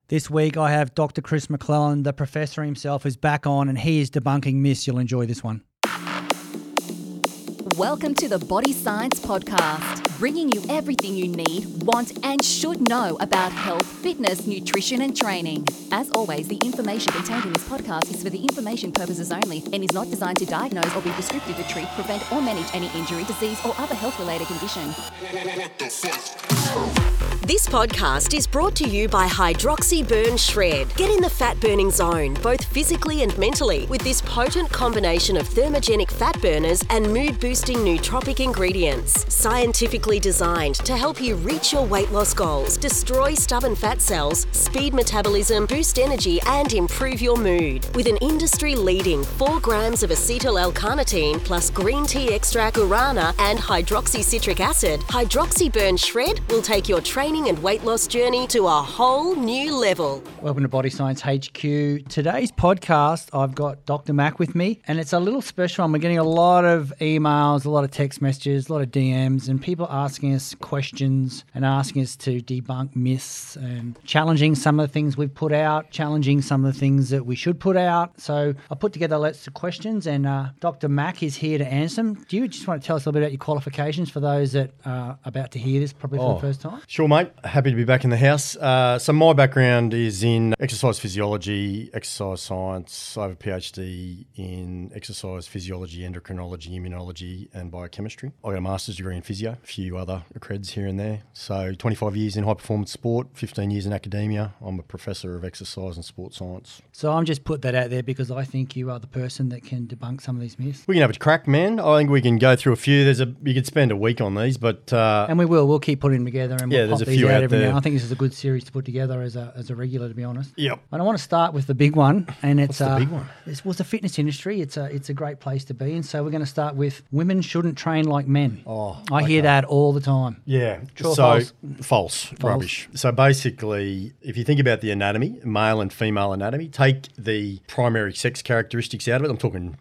This week I have Dr. Chris McClellan, the professor himself, is back on and he is debunking myths. You'll enjoy this one. Welcome to the Body Science Podcast, bringing you everything you need, want and should know about health, fitness, nutrition and training. As always, the information contained in this podcast is for the information purposes only and is not designed to diagnose or be prescriptive to treat, prevent or manage any injury, disease or other health-related condition. This podcast is brought to you by Hydroxy Burn Shred. Get in the fat burning zone, both physically and mentally, with this potent combination of thermogenic fat burners and mood-boosting nootropic ingredients. Scientifically designed to help you reach your weight loss goals, destroy stubborn fat cells, speed metabolism, boost energy, and improve your mood. With an industry-leading 4 grams of acetyl L-carnitine plus green tea extract guarana and hydroxycitric acid, Hydroxy Burn Shred will take your training and weight loss journey to a whole new level. Welcome to Body Science HQ. Today's podcast, I've got Dr. Mac with me, and it's a little special one. We're getting a lot of emails, a lot of text messages, a lot of DMs, and people asking us questions and asking us to debunk myths and challenging some of the things we've put out, challenging some of the things that we should put out. So I put together lots of questions, and Dr. Mac is here to answer them. Do you just want to tell us a little bit about your qualifications for those that are about to hear this probably for the first time? Sure, mate. Happy to be back in the house. So my background is in exercise physiology, exercise science. I have a PhD in exercise physiology, endocrinology, immunology and biochemistry. I got a master's degree in physio, a few other accreds here and there. So 25 years in high performance sport, 15 years in academia. I'm a professor of exercise and sport science. So I'm just put that out there because I think you are the person that can debunk some of these myths. We can have a crack, man. I think we can go through a few. You could spend a week on these, but... and we will. We'll keep putting them together and we'll there's pop a these few out out every there. now. I think this is a good series to put together as a regular, to be honest. Yep. And I want to start with the big one, and it's What's the big one? It's the fitness industry. It's a great place to be, and so we're going to start with women shouldn't train like men. I hear that all the time. Yeah. True or so false? Rubbish. So basically, if you think about the anatomy, male and female anatomy, take the primary sex characteristics out of it. I'm talking,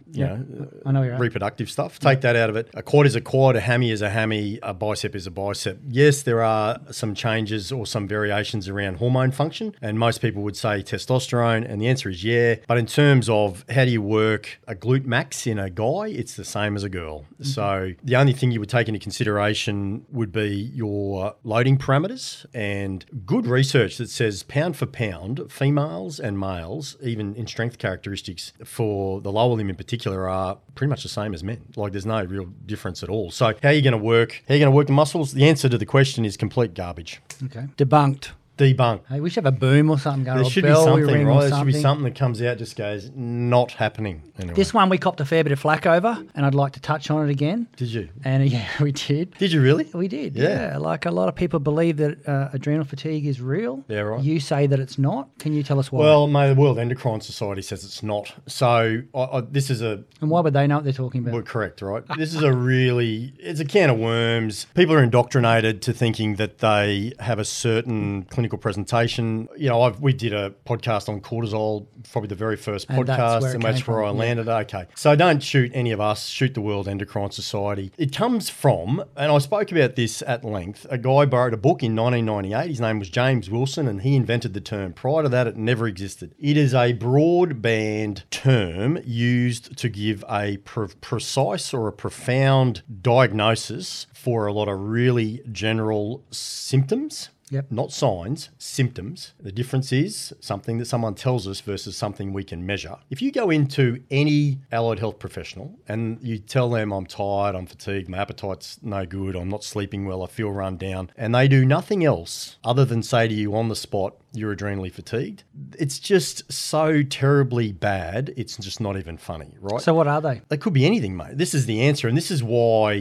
I know you're right. reproductive stuff. Take that out of it. A quad is a quad, a hammy is a hammy, a bicep is a bicep. Yes, there are some changes or some variations around hormone function, and most people would say testosterone, and the answer is yeah. But in terms of how do you work a glute max in a guy, it's the same as a girl. Mm-hmm. So the only thing you would take into consideration would be your loading parameters, and good research that says pound for pound, females and males, even in strength characteristics for the lower limb in particular, are pretty much the same as men. Like there's no real difference at all. So how are you going to work the muscles? The answer to the question is complete garbage. Okay. Debunked. Debunk. Hey, we should have a boom or something going. There should be something, right? There should be something that comes out just goes, not happening. Anyway. This one we copped a fair bit of flack over, and I'd like to touch on it again. Did you? And yeah, we did. Did you really? We did, yeah. Like a lot of people believe that adrenal fatigue is real. Yeah, right. You say that it's not. Can you tell us why? Well, mate, the World Endocrine Society says it's not. So this is a... And why would they know what they're talking about? Well, correct, right? This is it's a can of worms. People are indoctrinated to thinking that they have a certain clinical presentation. We did a podcast on cortisol, probably the very first podcast, and that's where I landed. Okay. So don't shoot any of us, shoot the World Endocrine Society. It comes from, and I spoke about this at length, a guy wrote a book in 1998. His name was James Wilson, and he invented the term. Prior to that, it never existed. It is a broadband term used to give a precise or a profound diagnosis for a lot of really general symptoms. Yep. Not signs, symptoms. The difference is something that someone tells us versus something we can measure. If you go into any allied health professional and you tell them I'm tired, I'm fatigued, my appetite's no good, I'm not sleeping well, I feel run down, and they do nothing else other than say to you on the spot, you're adrenally fatigued, it's just so terribly bad, it's just not even funny, right? So what are they? They could be anything, mate. This is the answer, and this is why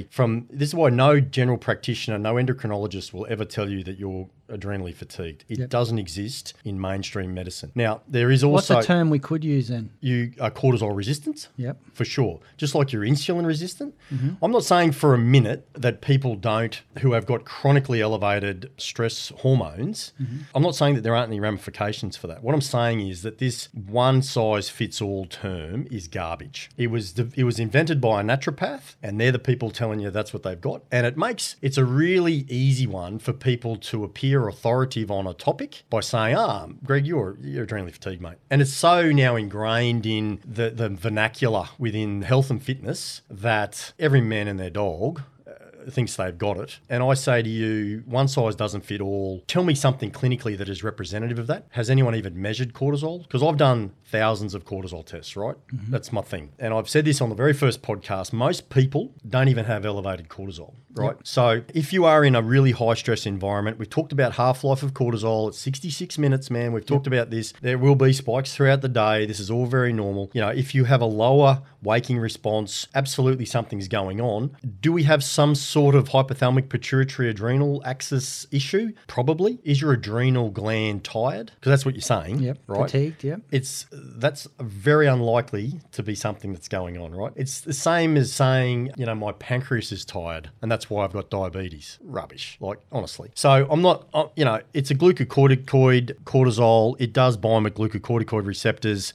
no general practitioner, no endocrinologist will ever tell you that you're adrenally fatigued. It doesn't exist in mainstream medicine. Now, there is also... What's a term we could use then? You are cortisol resistant. Yep. For sure. Just like you're insulin resistant. Mm-hmm. I'm not saying for a minute that people who have got chronically elevated stress hormones, I'm not saying that there aren't any ramifications for that. What I'm saying is that this one-size-fits-all term is garbage. It was invented by a naturopath, and they're the people telling you that's what they've got. And it's a really easy one for people to appear you're authoritative on a topic by saying, Greg, you're adrenally fatigued, mate. And it's so now ingrained in the vernacular within health and fitness that every man and their dog thinks they've got it. And I say to you, one size doesn't fit all. Tell me something clinically that is representative of that. Has anyone even measured cortisol? Because I've done thousands of cortisol tests, right? Mm-hmm. That's my thing. And I've said this on the very first podcast. Most people don't even have elevated cortisol, right? Yep. So if you are in a really high stress environment, we've talked about half-life of cortisol. It's 66 minutes, man. We've talked about this. There will be spikes throughout the day. This is all very normal. You know, if you have a lower waking response, absolutely something's going on. Do we have some sort of hypothalamic pituitary adrenal axis issue? Probably. Is your adrenal gland tired? Because that's what you're saying, yep. Right? Fatigued, yep. That's very unlikely to be something that's going on, right? It's the same as saying, you know, my pancreas is tired and that's why I've got diabetes. Rubbish, like, honestly. So I'm not, you know, it's a glucocorticoid, cortisol. It does bind with glucocorticoid receptors.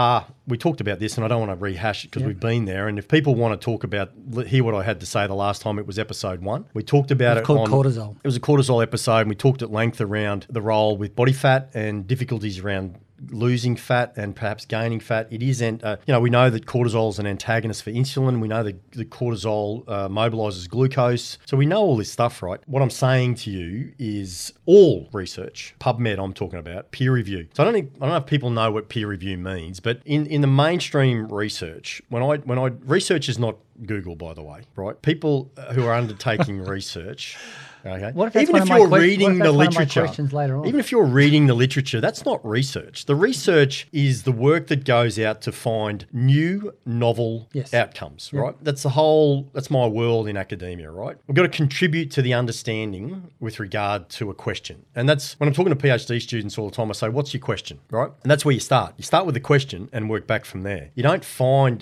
We talked about this and I don't want to rehash it because we've been there. And if people want to talk about, hear what I had to say the last time, it was episode 1. We talked about it called cortisol. It was a cortisol episode and we talked at length around the role with body fat and difficulties around losing fat and perhaps gaining fat. It is, you know, we know that cortisol is an antagonist for insulin. We know that the cortisol mobilizes glucose. So we know all this stuff, right? What I'm saying to you is all research, PubMed I'm talking about, peer review. So I don't know if people know what peer review means, but in the mainstream research, when I research is not Google, by the way, right? People who are undertaking research. Okay. Even if you're reading the literature, even if you're reading the literature, that's not research. The research is the work that goes out to find new, novel outcomes, right? That's my world in academia, right? We've got to contribute to the understanding with regard to a question. And that's when I'm talking to PhD students all the time, I say, what's your question, right? And that's where you start. You start with the question and work back from there. You don't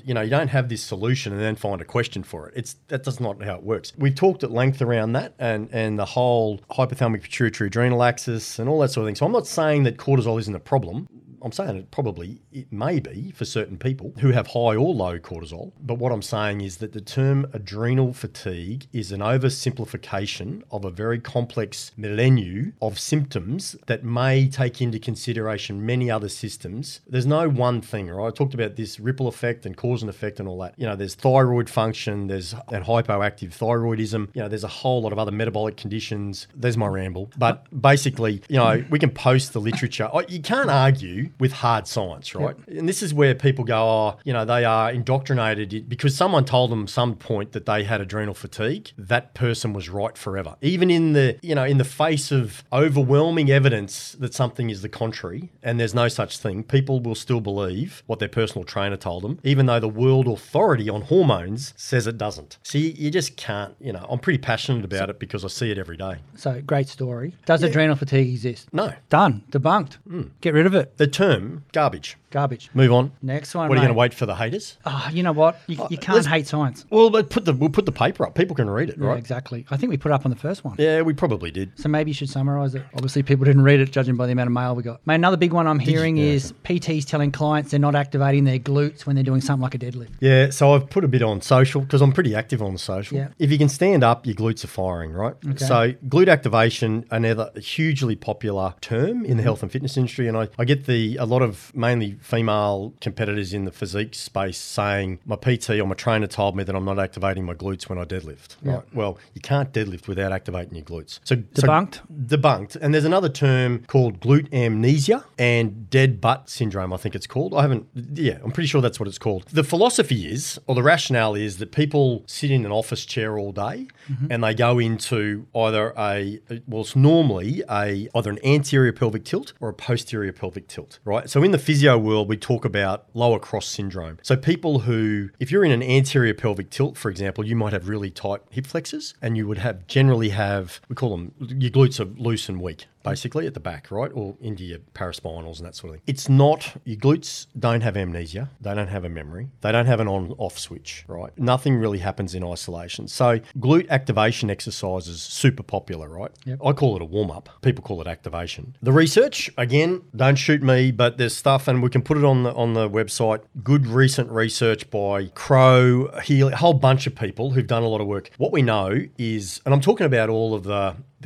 have this solution and then find a question for it. That's not how it works. We've talked at length around that and the whole hypothalamic pituitary adrenal axis and all that sort of thing. So I'm not saying that cortisol isn't a problem. I'm saying it may be for certain people who have high or low cortisol. But what I'm saying is that the term adrenal fatigue is an oversimplification of a very complex milieu of symptoms that may take into consideration many other systems. There's no one thing, right? I talked about this ripple effect and cause and effect and all that. You know, there's thyroid function, there's and hypoactive thyroidism. You know, there's a whole lot of other metabolic conditions. There's my ramble. But basically, you know, we can post the literature. You can't argue with hard science, right? Yep. And this is where people go, they are indoctrinated because someone told them some point that they had adrenal fatigue. That person was right forever. Even in the face of overwhelming evidence that something is the contrary and there's no such thing, people will still believe what their personal trainer told them, even though the World Authority on Hormones says it doesn't. See, you just can't, I'm pretty passionate about it because I see it every day. So, great story. Does adrenal fatigue exist? No. Done. Debunked. Get rid of it. The term, garbage. Garbage. Move on. Next one, What, are you going to wait for the haters? Oh, you know what? You can't hate science. Well, we'll put the paper up. People can read it, right? Yeah, exactly. I think we put it up on the first one. Yeah, we probably did. So maybe you should summarise it. Obviously, people didn't read it, judging by the amount of mail we got. Mate, another big one I'm hearing is PTs telling clients they're not activating their glutes when they're doing something like a deadlift. Yeah, so I've put a bit on social because I'm pretty active on the social. Yeah. If you can stand up, your glutes are firing, right? Okay. So glute activation, another hugely popular term in the health and fitness industry, and I get a lot of mainly female competitors in the physique space saying my PT or my trainer told me that I'm not activating my glutes when I deadlift. Yeah. Right? Well, you can't deadlift without activating your glutes. So debunked? Debunked. And there's another term called glute amnesia and dead butt syndrome, I think it's called. I'm pretty sure that's what it's called. The philosophy is, or the rationale is, that people sit in an office chair all day and they go into either it's normally either an anterior pelvic tilt or a posterior pelvic tilt, right? So in the physio world, we talk about lower cross syndrome. So people who, if you're in an anterior pelvic tilt, for example, you might have really tight hip flexors and you would generally have, we call them, your glutes are loose and weak, basically at the back, right? Or into your paraspinals and that sort of thing. It's not, your glutes don't have amnesia. They don't have a memory. They don't have an on-off switch, right? Nothing really happens in isolation. So glute activation exercise is super popular, right? Yep. I call it a warm-up. People call it activation. The research, again, don't shoot me, but there's stuff, and we can put it on the website. Good recent research by Crow, Healy, a whole bunch of people who've done a lot of work. What we know is, and I'm talking about all of the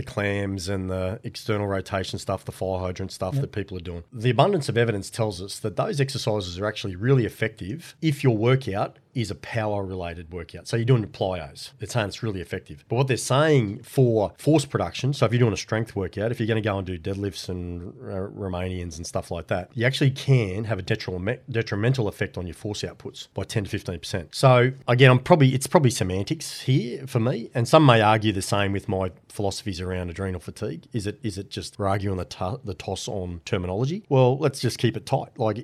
the clams and the external rotation stuff, the fire hydrant stuff that people are doing. The abundance of evidence tells us that those exercises are actually really effective if your workout is a power-related workout. So you're doing plyos. They're saying it's really effective. But what they're saying for force production, so if you're doing a strength workout, if you're going to go and do deadlifts and Romanians and stuff like that, you actually can have a detrimental effect on your force outputs by 10 to 15%. So again, it's probably semantics here for me, and some may argue the same with my philosophies around adrenal fatigue. Is it just we're arguing the toss on terminology? Well, let's just keep it tight. Like,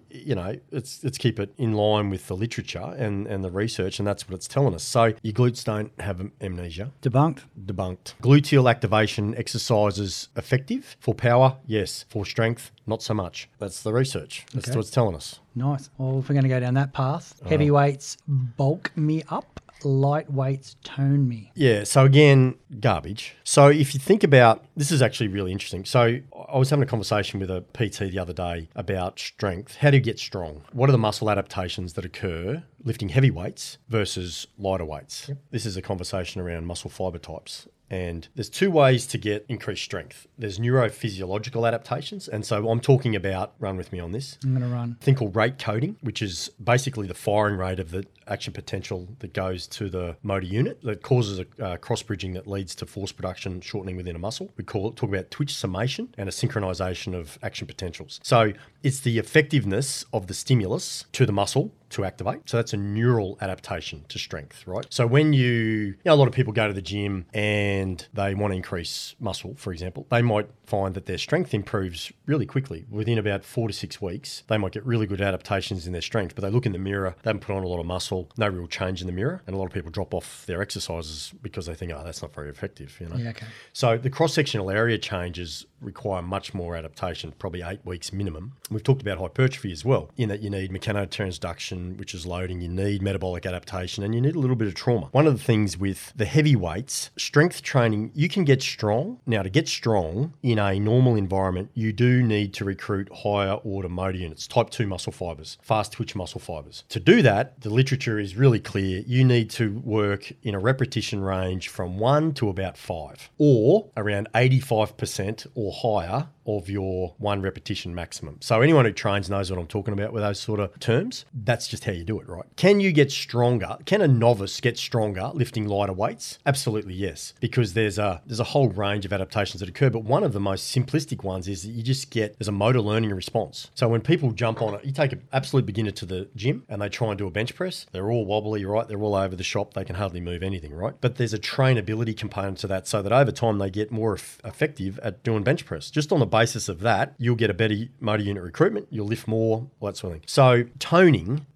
let's keep it in line with the literature and the research, and that's what it's telling us. So your glutes don't have amnesia. Debunked. Gluteal activation exercises effective for power, yes. For strength, not so much. That's the research. That's what it's telling us. Nice. Well, if we're going to go down that path, heavy weights bulk me up, light weights tone me. Yeah, so again, garbage. So if you think about, this is actually really interesting. So I was having a conversation with a PT the other day about strength. How do you get strong? What are the muscle adaptations that occur lifting heavy weights versus lighter weights? Yep. This is a conversation around muscle fiber types. And there's two ways to get increased strength. There's neurophysiological adaptations. And so I'm talking about, run with me on this. I'm going to run. A thing called rate coding, which is basically the firing rate of the action potential that goes to the motor unit that causes a cross-bridging that leads to force production shortening within a muscle. We talk about twitch summation and a synchronization of action potentials. So it's the effectiveness of the stimulus to the muscle to activate. So that's a neural adaptation to strength, right? So when a lot of people go to the gym and they want to increase muscle, for example, they might find that their strength improves really quickly. Within about 4 to 6 weeks, they might get really good adaptations in their strength, but they look in the mirror, they haven't put on a lot of muscle, no real change in the mirror. And a lot of people drop off their exercises because they think, that's not very effective, Yeah, okay. So the cross-sectional area changes require much more adaptation, probably 8 weeks minimum. We've talked about hypertrophy as well, in that you need mechanotransduction, which is loading, you need metabolic adaptation, and you need a little bit of trauma. One of the things with the heavy weights, strength training, you can get strong. Now, to get strong in a normal environment, you do need to recruit higher order motor units, type 2 muscle fibers, fast twitch muscle fibers. To do that, the literature is really clear. You need to work in a repetition range from 1 to about 5, or around 85% or higher of your 1 repetition maximum. So anyone who trains knows what I'm talking about with those sort of terms. That's just how you do it, right? Can you get stronger? Can a novice get stronger lifting lighter weights? Absolutely yes, because there's a whole range of adaptations that occur, but one of the most simplistic ones is that there's a motor learning response. So when people jump on it, you take an absolute beginner to the gym and they try and do a bench press, they're all wobbly, right? They're all over the shop. They can hardly move anything, right? But there's a trainability component to that so that over time they get more effective at doing bench press. Just on the basis of that, you'll get a better motor unit recruitment, you'll lift more, all that sort of thing. So toning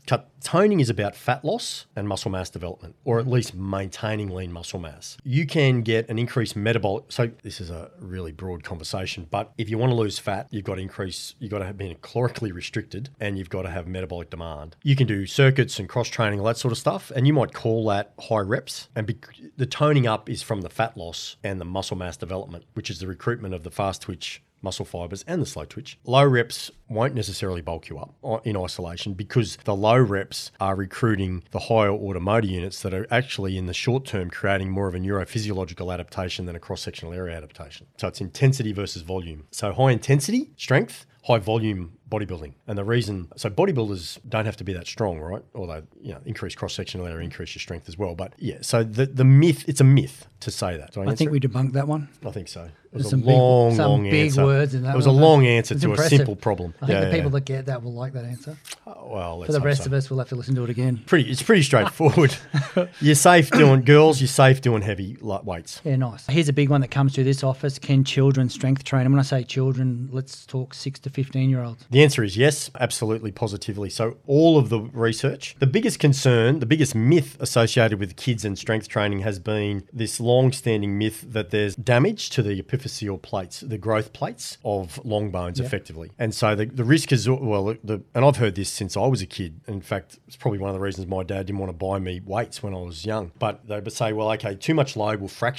is about fat loss and muscle mass development, or at least maintaining lean muscle mass. You can get an increased metabolic, so this is a really broad conversation, but if you want to lose fat, you've got to be calorically restricted and you've got to have metabolic demand. You can do circuits and cross training, all that sort of stuff, and you might call that high reps. And the toning up is from the fat loss and the muscle mass development, which is the recruitment of the fast twitch muscle fibers and the slow twitch. Low reps won't necessarily bulk you up in isolation because the low reps are recruiting the higher order motor units that are actually in the short term creating more of a neurophysiological adaptation than a cross-sectional area adaptation. So it's intensity versus volume. So high intensity strength, high volume bodybuilding. And the reason, so bodybuilders don't have to be that strong, right? Although, increase cross-sectional area, increase your strength as well. But yeah, so the myth, it's a myth to say that. I think we debunked that one. I think so. It was a long big answer. Words in that. It was a long answer to a simple problem. I think the people that get that will like that answer. Well, let's for the rest of us, we'll have to listen to it again. It's pretty straightforward. You're safe doing heavy weights. Yeah, nice. Here's a big one that comes through this office. Can children strength train? And when I say children, let's talk 6 to 15-year-olds. The answer is yes, absolutely, positively. So all of the research, the biggest concern, the biggest myth associated with kids and strength training has been this long-standing myth that there's damage to the epiphyseal plates, the growth plates of long bones effectively. And so the risk is, and I've heard this since I was a kid. In fact, it's probably one of the reasons my dad didn't want to buy me weights when I was young. But they would say, well, okay, too much load will fracture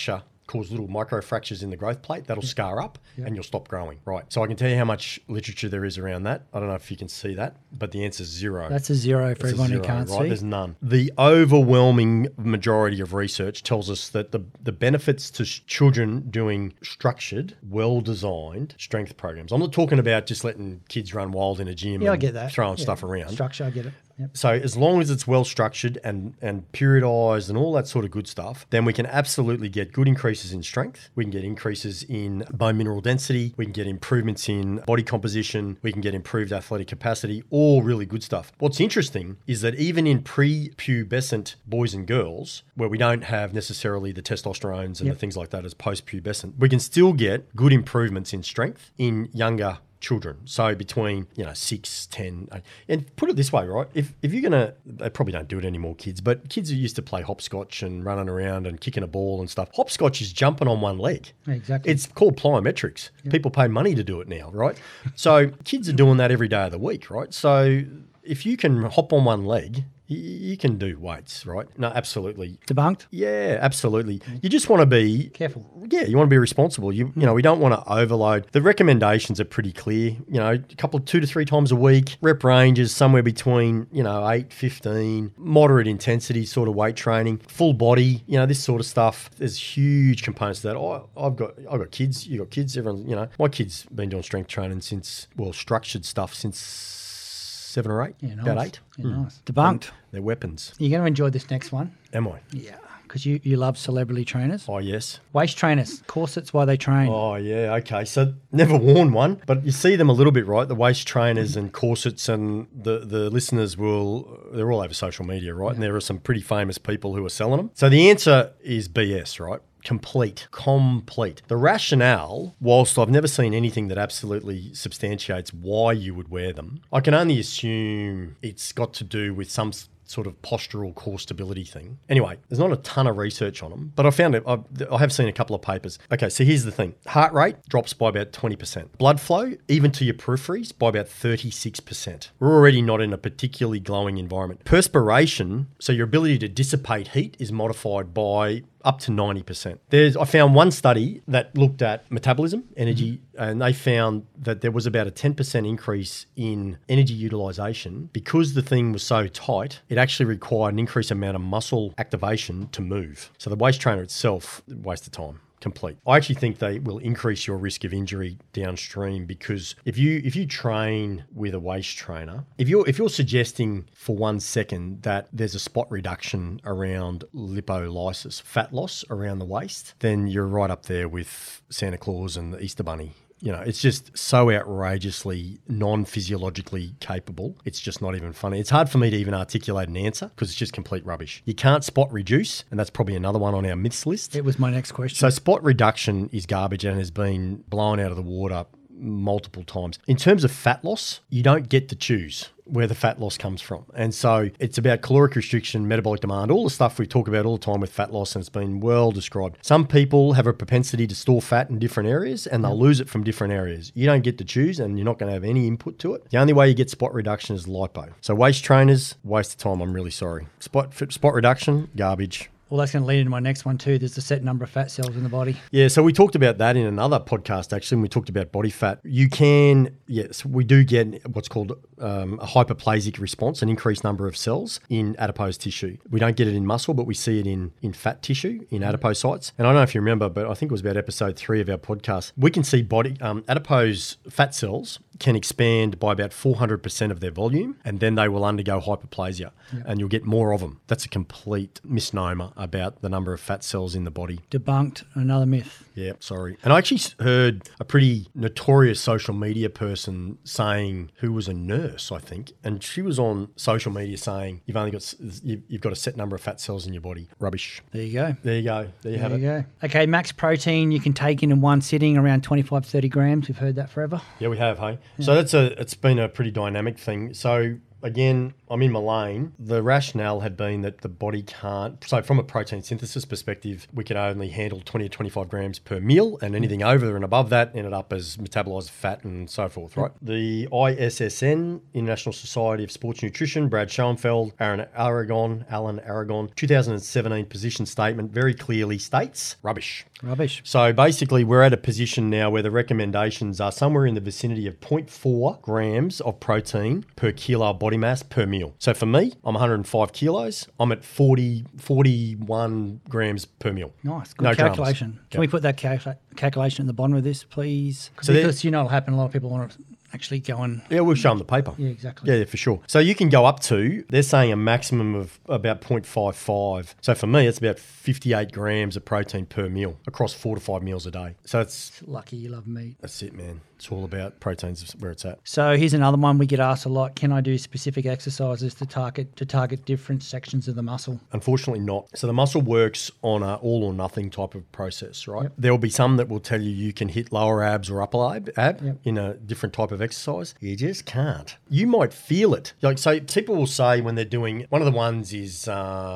cause little microfractures in the growth plate. That'll scar up and you'll stop growing. Right. So I can tell you how much literature there is around that. I don't know if you can see that, but the answer is 0. That's a 0 for everyone who can't see. There's none. The overwhelming majority of research tells us that the benefits to children doing structured, well-designed strength programs. I'm not talking about just letting kids run wild in a gym I get that. throwing stuff around. Structure, I get it. Yep. So as long as it's well structured and periodized and all that sort of good stuff, then we can absolutely get good increases in strength. We can get increases in bone mineral density. We can get improvements in body composition. We can get improved athletic capacity, all really good stuff. What's interesting is that even in pre-pubescent boys and girls, where we don't have necessarily the testosterones and the things like that as post-pubescent, we can still get good improvements in strength in younger children. So between, 6, 10, and put it this way, right? If you're going to, they probably don't do it anymore, kids, but kids who used to play hopscotch and running around and kicking a ball and stuff, hopscotch is jumping on one leg. Exactly. It's called plyometrics. Yep. People pay money to do it now, right? So kids are doing that every day of the week, right? So if you can hop on one leg, you can do weights, right? No, absolutely. Debunked? Yeah, absolutely. You just want to be careful. Yeah, you want to be responsible. We don't want to overload. The recommendations are pretty clear. A couple of 2 to 3 times a week. Rep ranges somewhere between 8, 15. Moderate intensity sort of weight training. Full body. This sort of stuff. There's huge components to that. I've got kids. You got kids. Everyone. My kids been doing strength training since structured stuff since 7 or 8, about 8. Yeah, nice. Debunked. They're weapons. You're going to enjoy this next one. Am I? Yeah, because you love celebrity trainers. Oh, yes. Waist trainers, corsets while they train. Oh, yeah, okay. So never worn one, but you see them a little bit, right? The waist trainers and corsets, and the listeners they're all over social media, right? Yeah. And there are some pretty famous people who are selling them. So the answer is BS, right? Complete. The rationale, whilst I've never seen anything that absolutely substantiates why you would wear them, I can only assume it's got to do with some sort of postural core stability thing. Anyway, there's not a ton of research on them, but I found it. I have seen a couple of papers. Okay, so here's the thing. Heart rate drops by about 20%. Blood flow, even to your peripheries, by about 36%. We're already not in a particularly glowing environment. Perspiration, so your ability to dissipate heat, is modified by up to 90%. I found one study that looked at metabolism, energy, and they found that there was about a 10% increase in energy utilization because the thing was so tight. It actually required an increased amount of muscle activation to move. So the waist trainer itself, waste of time. Complete. I actually think they will increase your risk of injury downstream, because if you train with a waist trainer, if you're suggesting for 1 second that there's a spot reduction around lipolysis, fat loss around the waist, then you're right up there with Santa Claus and the Easter Bunny. It's just so outrageously non-physiologically capable. It's just not even funny. It's hard for me to even articulate an answer because it's just complete rubbish. You can't spot reduce, and that's probably another one on our myths list. It was my next question. So spot reduction is garbage and has been blown out of the water multiple times. In terms of fat loss, you don't get to choose where the fat loss comes from. And so it's about caloric restriction, metabolic demand, all the stuff we talk about all the time with fat loss, and it's been well described. Some people have a propensity to store fat in different areas and they'll lose it from different areas. You don't get to choose, and you're not going to have any input to it. The only way you get spot reduction is lipo. So waist trainers, waste of time, I'm really sorry. Spot reduction, garbage. Well, that's going to lead into my next one too. There's a set number of fat cells in the body. Yeah, so we talked about that in another podcast, actually, when we talked about body fat. We do get what's called a hyperplasic response, an increased number of cells in adipose tissue. We don't get it in muscle, but we see it in fat tissue, in adipocytes. And I don't know if you remember, but I think it was about episode 3 of our podcast. We can see adipose fat cells can expand by about 400% of their volume, and then they will undergo hyperplasia, and you'll get more of them. That's a complete misnomer about the number of fat cells in the body. Debunked. Another myth. Yeah, sorry. And I actually heard a pretty notorious social media person saying, who was a nurse, I think, and she was on social media saying, you've got a set number of fat cells in your body. Rubbish. There you go. There you have it. There you go. Okay, max protein you can take in one sitting, around 25-30 grams. We've heard that forever. Yeah, we have, hey? Yeah. So it's been a pretty dynamic thing. So again, I'm in my lane. The rationale had been that the body can't. So from a protein synthesis perspective, we can only handle 20 to 25 grams per meal, and anything over and above that ended up as metabolized fat and so forth, right? The ISSN, International Society of Sports Nutrition, Brad Schoenfeld, Alan Aragon, 2017 position statement very clearly states rubbish. So basically, we're at a position now where the recommendations are somewhere in the vicinity of 0.4 grams of protein per kilo of body mass per meal. So for me, I'm 105 kilos. I'm at 41 grams per meal. Nice. Good calculation. Dramas. Can we put that calculation at the bottom of this, please? So because you know what'll happen. A lot of people want to actually go and... Yeah, we'll show them the paper. Yeah, exactly. Yeah, for sure. So you can go up to, they're saying a maximum of about 0.55. So for me, it's about 58 grams of protein per meal across 4 to 5 meals a day. So it's... Lucky you love meat. That's it, man. It's all about proteins where it's at. So here's another one we get asked a lot. Can I do specific exercises to target different sections of the muscle? Unfortunately not. So the muscle works on a all or nothing type of process, right? Yep. There will be some that will tell you can hit lower abs or upper ab in a different type of exercise. You just can't. You might feel it. Like, so people will say when they're doing, one of the ones is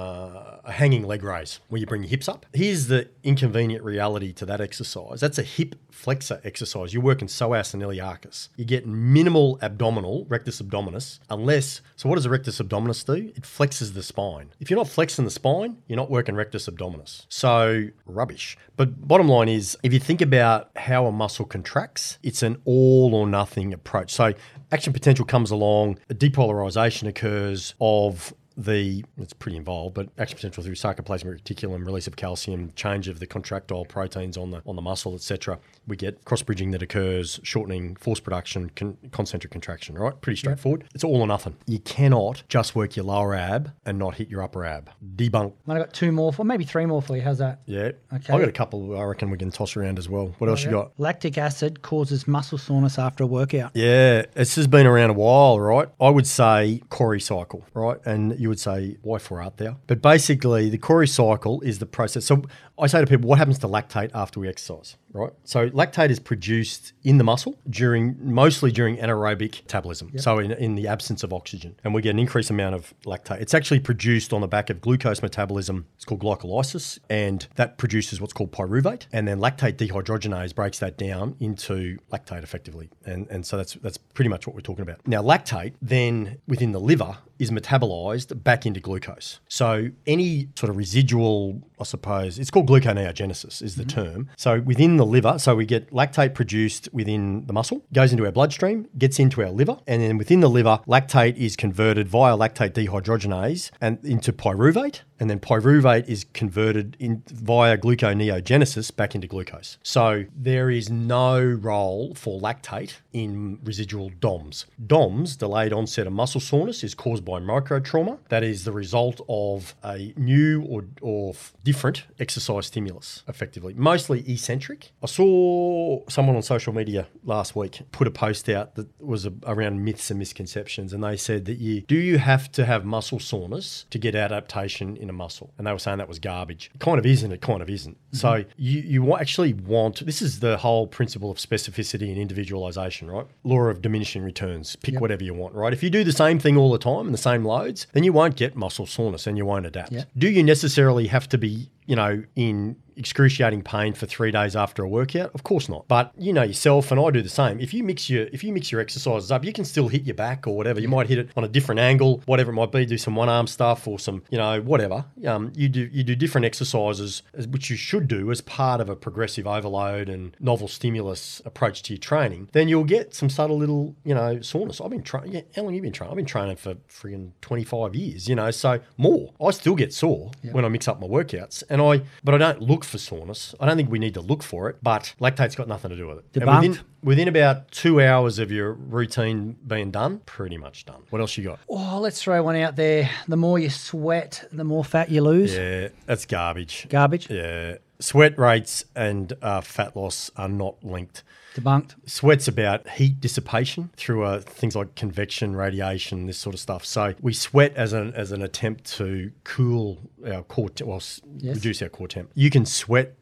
a hanging leg raise where you bring your hips up. Here's the inconvenient reality to that exercise. That's a hip flexor exercise. You're working psoas and iliacus. You get minimal abdominal, rectus abdominis, unless, so what does a rectus abdominis do? It flexes the spine. If you're not flexing the spine, you're not working rectus abdominis. So rubbish. But bottom line is, if you think about how a muscle contracts, it's an all or nothing approach. So action potential comes along, a depolarization occurs of it's pretty involved, but action potential through sarcoplasmic reticulum, release of calcium, change of the contractile proteins on the muscle, etc. We get cross-bridging that occurs, shortening, force production, concentric contraction, right? Pretty straightforward. It's all or nothing. You cannot just work your lower ab and not hit your upper ab. Debunk. I've got 2 more, maybe 3 more for you. How's that? Yeah. Okay. I've got a couple I reckon we can toss around as well. What else you got? Lactic acid causes muscle soreness after a workout. Yeah. This has been around a while, right? I would say Cori cycle, right? And you would say, why for art there? But basically, the Cori cycle is the process. So I say to people, what happens to lactate after we exercise, right? So lactate is produced in the muscle mostly during anaerobic metabolism. Yep. So in the absence of oxygen. And we get an increased amount of lactate. It's actually produced on the back of glucose metabolism. It's called glycolysis. And that produces what's called pyruvate. And then lactate dehydrogenase breaks that down into lactate effectively. And so that's pretty much what we're talking about. Now, lactate then within the liver is metabolized back into glucose. So any sort of residual, I suppose, it's called gluconeogenesis is the term. So within the liver, so we get lactate produced within the muscle, goes into our bloodstream, gets into our liver, and then within the liver, lactate is converted via lactate dehydrogenase and into pyruvate, and then pyruvate is converted via gluconeogenesis back into glucose. So there is no role for lactate in residual DOMS. DOMS, delayed onset of muscle soreness, is caused by microtrauma. That is the result of a new or different exercise stimulus, effectively, mostly eccentric. I saw someone on social media last week put a post out that was around myths and misconceptions, and they said that do you have to have muscle soreness to get adaptation in a muscle? And they were saying that was garbage. It kind of is and it kind of isn't. Mm-hmm. So you actually want, this is the whole principle of specificity and individualization, right? Law of diminishing returns. Pick whatever you want, right? If you do the same thing all the time and the same loads, then you won't get muscle soreness and you won't adapt. Yep. Do you necessarily have to be, in excruciating pain for 3 days after a workout? Of course not. But you know yourself, and I do the same. If you mix your exercises up, you can still hit your back or whatever. You might hit it on a different angle, whatever it might be. Do some one arm stuff or some, whatever. You do different exercises, which you should do as part of a progressive overload and novel stimulus approach to your training. Then you'll get some subtle little, soreness. I've been training. Yeah, how long have you been training? I've been training for friggin' 25 years. So more. I still get sore when I mix up my workouts, but I don't look for soreness. I don't think we need to look for it, but lactate's got nothing to do with it. Debunked. And within about 2 hours of your routine being done, pretty much done. What else you got? Oh, let's throw one out there. The more you sweat, the more fat you lose. Yeah, that's garbage. Garbage? Yeah. Sweat rates and fat loss are not linked. Debunked. Sweat's about heat dissipation through things like convection, radiation, this sort of stuff. So we sweat as an attempt to cool our core, reduce our core temp. You can sweat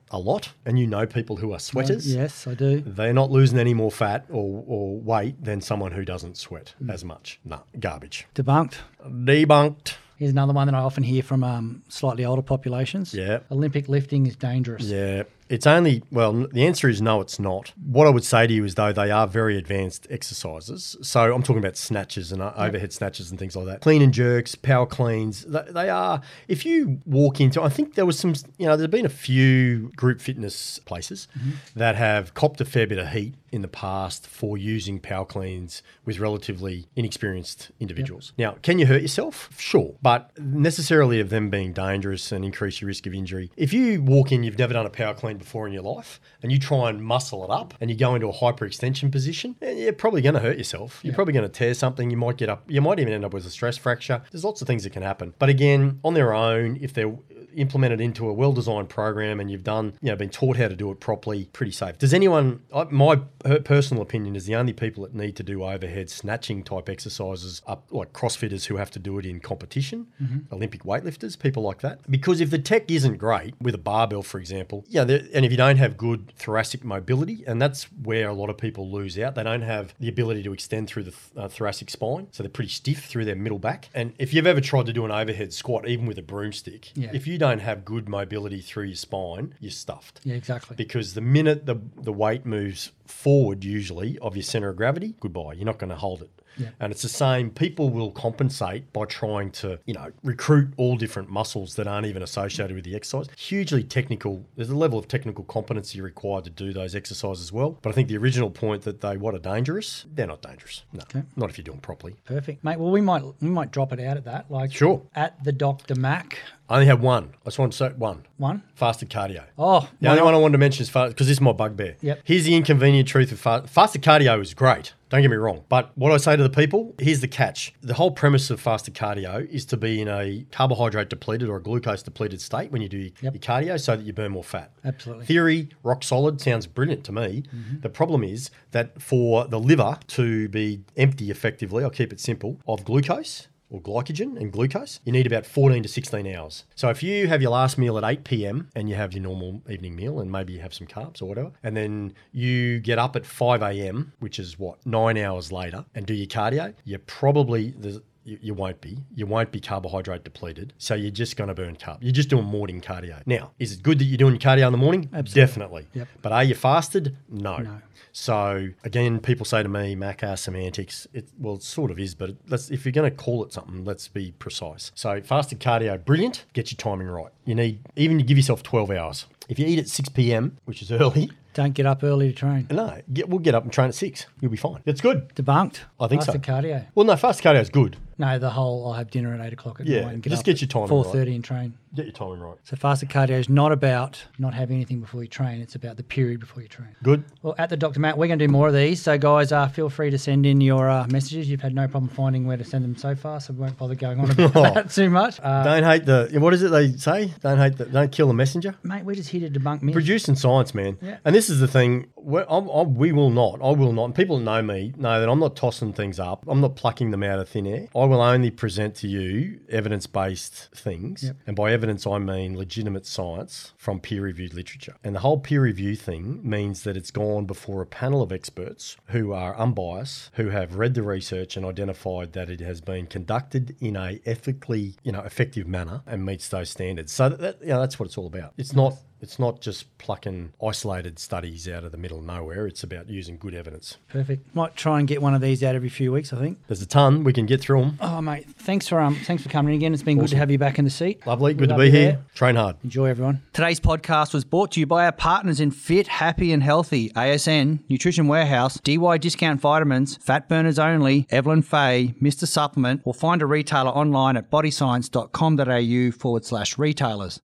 a lot, and you know people who are sweaters. Yes, I do. They're not losing any more fat or weight than someone who doesn't sweat as much. No, garbage. Debunked. Debunked. Here's another one that I often hear from slightly older populations. Yeah. Olympic lifting is dangerous. Yeah. It's only, well, the answer is no, it's not. What I would say to you is, though, they are very advanced exercises. So I'm talking about snatches and overhead snatches and things like that. Clean and jerks, power cleans, they are, if you walk into, I think there was some, there's been a few group fitness places that have copped a fair bit of heat in the past for using power cleans with relatively inexperienced individuals. Now, can you hurt yourself? Sure. But necessarily of them being dangerous and increase your risk of injury. If you walk in, you've never done a power clean before in your life, and you try and muscle it up and you go into a hyperextension position, you're probably going to hurt yourself. You're probably going to tear something. You might get up, you might even end up with a stress fracture. There's lots of things that can happen. But again, on their own, if they're implemented into a well-designed program and you've done, been taught how to do it properly, pretty safe. Does anyone, my personal opinion is the only people that need to do overhead snatching type exercises are like CrossFitters who have to do it in competition, Olympic weightlifters, people like that. Because if the tech isn't great with a barbell, for example, and if you don't have good thoracic mobility, and that's where a lot of people lose out, they don't have the ability to extend through the thoracic spine, so they're pretty stiff through their middle back. And if you've ever tried to do an overhead squat, even with a broomstick, if you don't have good mobility through your spine, you're stuffed. Yeah, exactly. Because the minute the weight moves forward, usually, of your centre of gravity, goodbye. You're not going to hold it. Yeah. And it's the same. People will compensate by trying to, recruit all different muscles that aren't even associated with the exercise. Hugely technical. There's a level of technical competency required to do those exercises as well. But I think the original point that they are dangerous, they're not dangerous. No, not if you're doing properly. Perfect, mate. Well, we might drop it out at that. Like, sure. At the Dr. Mac. I only have one. I just want to say one. One? Fasted cardio. Oh. The only one I wanted to mention is because this is my bugbear. Yep. Here's the inconvenient truth of fasted cardio is great. Don't get me wrong. But what I say to the people, here's the catch. The whole premise of fasted cardio is to be in a carbohydrate depleted or a glucose depleted state when you do your cardio so that you burn more fat. Absolutely. Theory, rock solid, sounds brilliant to me. The problem is that for the liver to be empty effectively, I'll keep it simple, of glucose, or glycogen and glucose, you need about 14 to 16 hours. So if you have your last meal at 8 p.m. and you have your normal evening meal and maybe you have some carbs or whatever, and then you get up at 5 a.m., which is 9 hours later, and do your cardio, you're probably... You won't be. You won't be carbohydrate depleted. So you're just going to burn carb. You're just doing morning cardio. Now, is it good that you're doing your cardio in the morning? Absolutely. Definitely. Yep. But are you fasted? No. So again, people say to me, Macca, semantics. It sort of is, but if you're going to call it something, let's be precise. So fasted cardio, brilliant. Get your timing right. You need even to give yourself 12 hours. If you eat at 6 p.m., which is early. Don't get up early to train. No, we'll get up and train at 6. You'll be fine. It's good. Debunked. I think fasted so. Cardio. Well, no, fasted cardio is good. No, the whole I'll have dinner at 8 o'clock at night and just get your timing 4:30 right. and train. Get your timing right. So fasted cardio is not about not having anything before you train. It's about the period before you train. Good. Well, at the Dr. Matt, we're going to do more of these. So, guys, feel free to send in your messages. You've had no problem finding where to send them so far, so we won't bother going on about that too much. Don't hate what is it they say? Don't kill the messenger. Mate, we're just here to debunk myths. Producing science, man. Yeah. And this is the thing. I will not. And people that know me know that I'm not tossing things up. I'm not plucking them out of thin air. I will only present to you evidence-based things. Yep. And by evidence, I mean legitimate science from peer-reviewed literature. And the whole peer review thing means that it's gone before a panel of experts who are unbiased, who have read the research and identified that it has been conducted in a ethically, effective manner and meets those standards. So that's what it's all about. It's not just plucking isolated studies out of the middle of nowhere. It's about using good evidence. Perfect. Might try and get one of these out every few weeks, I think. There's a ton. We can get through them. Oh, mate, thanks for coming in again. It's been good to have you back in the seat. Lovely. Good to be here. There. Train hard. Enjoy, everyone. Today's podcast was brought to you by our partners in Fit, Happy and Healthy, ASN, Nutrition Warehouse, DY Discount Vitamins, Fat Burners Only, Evelyn Faye, Mr. Supplement, or find a retailer online at bodyscience.com.au/retailers.